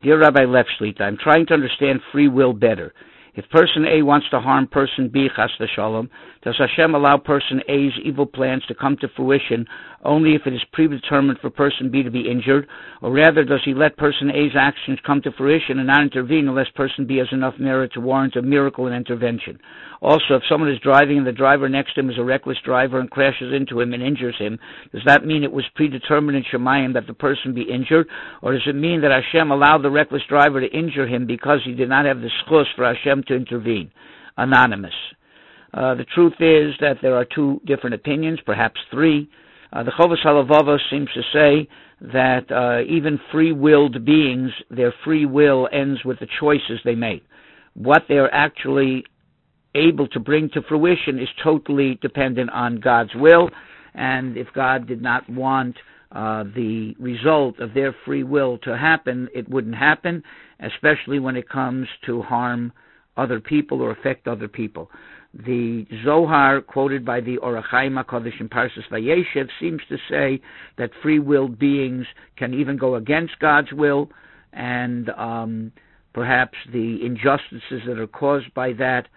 Dear Rabbi Lev Shlita, I'm trying to understand free will better. If person A wants to harm person B, chas v'shalom, does Hashem allow person A's evil plans to come to fruition only if it is predetermined for person B to be injured, or rather does he let person A's actions come to fruition and not intervene unless person B has enough merit to warrant a miracle and intervention? Also, if someone is driving and the driver next to him is a reckless driver and crashes into him and injures him, does that mean it was predetermined in Shemayim that the person be injured, or does it mean that Hashem allowed the reckless driver to injure him because he did not have the schus for Hashem to intervene? Anonymous. The truth is that there are two different opinions, perhaps three. The Chovos HaLevavos seems to say that even free-willed beings, their free will ends with the choices they make. What they're actually able to bring to fruition is totally dependent on God's will, and if God did not want the result of their free will to happen, it wouldn't happen, especially when it comes to harm other people or affect other people. The Zohar, quoted by the Or HaChaim HaKadosh in Parshas Vayeshev, seems to say that free-willed beings can even go against God's will, and perhaps the injustices that are caused by that.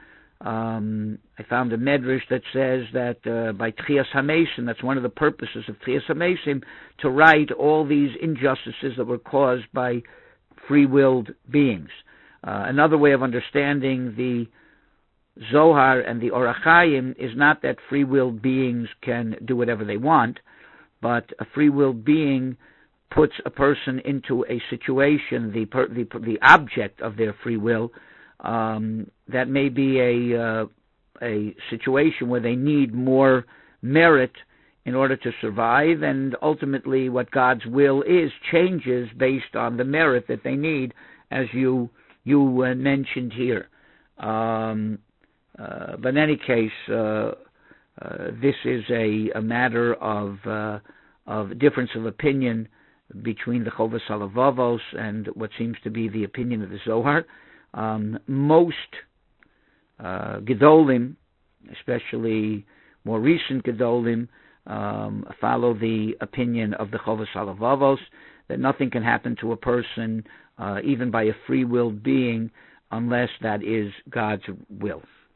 I found a medrash that says that by Tchias HaMesim, that's one of the purposes of Tchias HaMesim, to right all these injustices that were caused by free-willed beings. Another way of understanding the Zohar and the Or HaChaim is not that free-willed beings can do whatever they want, but a free-willed being puts a person into a situation, the object of their free will, that may be a situation where they need more merit in order to survive, and ultimately what God's will is changes based on the merit that they need, as you mentioned here. But in any case, this is a matter of difference of opinion between the Chovos HaLevavos and what seems to be the opinion of the Zohar. Most Gedolim, especially more recent Gedolim, follow the opinion of the Chovos HaLevavos, that nothing can happen to a person, even by a free-willed being, unless that is God's will.